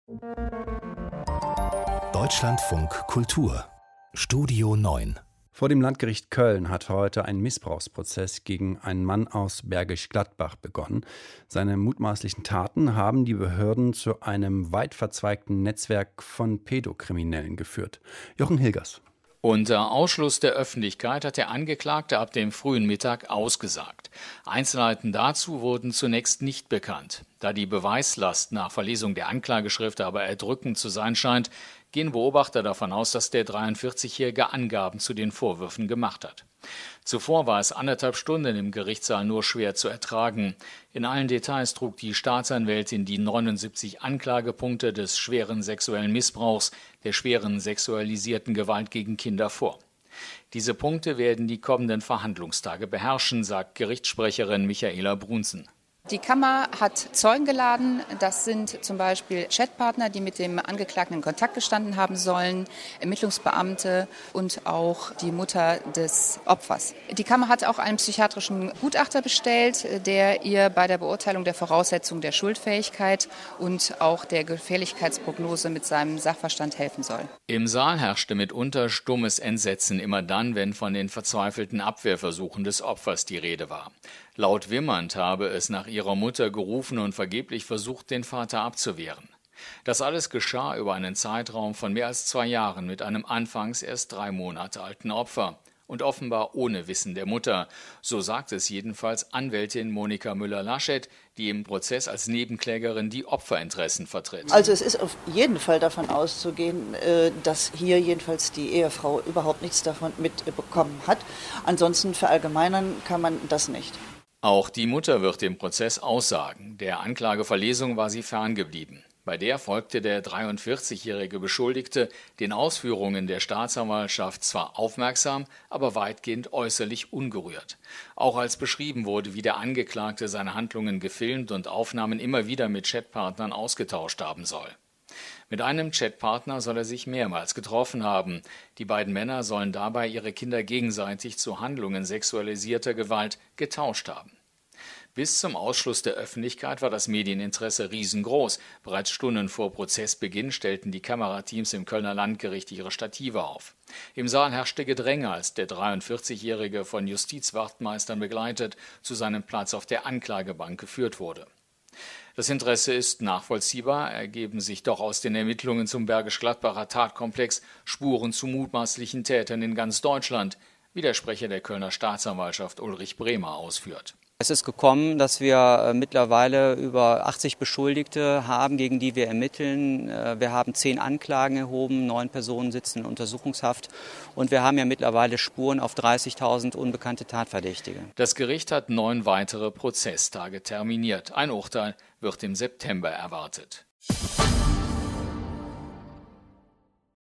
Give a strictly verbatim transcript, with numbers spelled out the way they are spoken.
Deutschlandfunk Kultur Studio neun. Vor dem Landgericht Köln hat heute ein Missbrauchsprozess gegen einen Mann aus Bergisch Gladbach begonnen. Seine mutmaßlichen Taten haben die Behörden zu einem weit verzweigten Netzwerk von Pädokriminellen geführt. Jochen Hilgers. Unter Ausschluss der Öffentlichkeit hat der Angeklagte ab dem frühen Mittag ausgesagt. Einzelheiten dazu wurden zunächst nicht bekannt. Da die Beweislast nach Verlesung der Anklageschrift aber erdrückend zu sein scheint, gehen Beobachter davon aus, dass der dreiundvierzigjährige Angaben zu den Vorwürfen gemacht hat. Zuvor war es anderthalb Stunden im Gerichtssaal nur schwer zu ertragen. In allen Details trug die Staatsanwältin die neunundsiebzig Anklagepunkte des schweren sexuellen Missbrauchs, der schweren sexualisierten Gewalt gegen Kinder vor. Diese Punkte werden die kommenden Verhandlungstage beherrschen, sagt Gerichtssprecherin Michaela Brunzen. Die Kammer hat Zeugen geladen. Das sind zum Beispiel Chatpartner, die mit dem Angeklagten in Kontakt gestanden haben sollen, Ermittlungsbeamte und auch die Mutter des Opfers. Die Kammer hat auch einen psychiatrischen Gutachter bestellt, der ihr bei der Beurteilung der Voraussetzungen der Schuldfähigkeit und auch der Gefährlichkeitsprognose mit seinem Sachverstand helfen soll. Im Saal herrschte mitunter stummes Entsetzen, immer dann, wenn von den verzweifelten Abwehrversuchen des Opfers die Rede war. Laut wimmernd habe es nach ihrer Mutter gerufen und vergeblich versucht, den Vater abzuwehren. Das alles geschah über einen Zeitraum von mehr als zwei Jahren mit einem anfangs erst drei Monate alten Opfer und offenbar ohne Wissen der Mutter. So sagt es jedenfalls Anwältin Monika Müller-Laschet, die im Prozess als Nebenklägerin die Opferinteressen vertritt. Also es ist auf jeden Fall davon auszugehen, dass hier jedenfalls die Ehefrau überhaupt nichts davon mitbekommen hat. Ansonsten verallgemeinern kann man das nicht. Auch die Mutter wird im Prozess aussagen. Der Anklageverlesung war sie ferngeblieben. Bei der folgte der dreiundvierzigjährige Beschuldigte den Ausführungen der Staatsanwaltschaft zwar aufmerksam, aber weitgehend äußerlich ungerührt. Auch als beschrieben wurde, wie der Angeklagte seine Handlungen gefilmt und Aufnahmen immer wieder mit Chatpartnern ausgetauscht haben soll. Mit einem Chatpartner soll er sich mehrmals getroffen haben. Die beiden Männer sollen dabei ihre Kinder gegenseitig zu Handlungen sexualisierter Gewalt getauscht haben. Bis zum Ausschluss der Öffentlichkeit war das Medieninteresse riesengroß. Bereits Stunden vor Prozessbeginn stellten die Kamerateams im Kölner Landgericht ihre Stative auf. Im Saal herrschte Gedränge, als der dreiundvierzigjährige von Justizwachtmeistern begleitet zu seinem Platz auf der Anklagebank geführt wurde. Das Interesse ist nachvollziehbar, ergeben sich doch aus den Ermittlungen zum Bergisch-Gladbacher Tatkomplex Spuren zu mutmaßlichen Tätern in ganz Deutschland, wie der Sprecher der Kölner Staatsanwaltschaft Ulrich Bremer ausführt. Es ist gekommen, dass wir mittlerweile über achtzig Beschuldigte haben, gegen die wir ermitteln. Wir haben zehn Anklagen erhoben, neun Personen sitzen in Untersuchungshaft und wir haben ja mittlerweile Spuren auf dreißigtausend unbekannte Tatverdächtige. Das Gericht hat neun weitere Prozesstage terminiert. Ein Urteil wird im September erwartet.